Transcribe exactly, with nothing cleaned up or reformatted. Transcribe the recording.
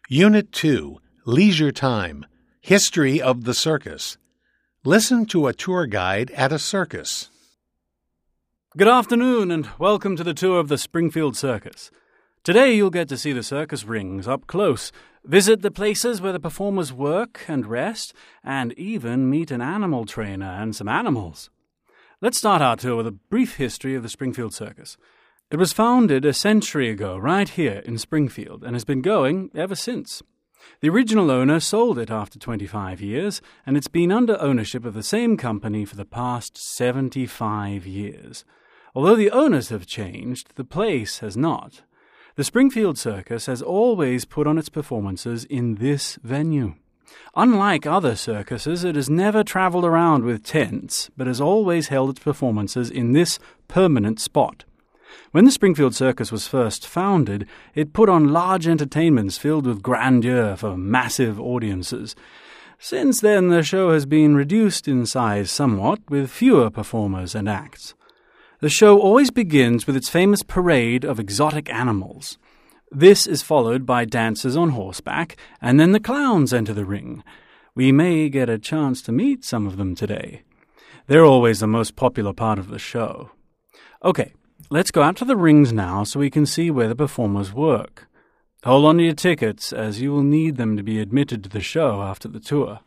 Unit two, Leisure Time, History of the Circus. Listen to a tour guide at a circus. Good afternoon and welcome to the tour of the Springfield Circus. Today you'll get to see the circus rings up close, visit the places where the performers work and rest, and even meet an animal trainer and some animals. Let's start our tour with a brief history of the Springfield Circus. It was founded a century ago right here in Springfield and has been going ever since. The original owner sold it after twenty-five years, and it's been under ownership of the same company for the past seventy-five years. Although the owners have changed, the place has not. The Springfield Circus has always put on its performances in this venue. Unlike other circuses, it has never traveled around with tents, but has always held its performances in this permanent spot. When the Springfield Circus was first founded, it put on large entertainments filled with grandeur for massive audiences. Since then, the show has been reduced in size somewhat, with fewer performers and acts. The show always begins with its famous parade of exotic animals. This is followed by dancers on horseback, and then the clowns enter the ring. We may get a chance to meet some of them today. They're always the most popular part of the show. Okay. Let's go out to the rings now so we can see where the performers work. Hold on to your tickets, as you will need them to be admitted to the show after the tour.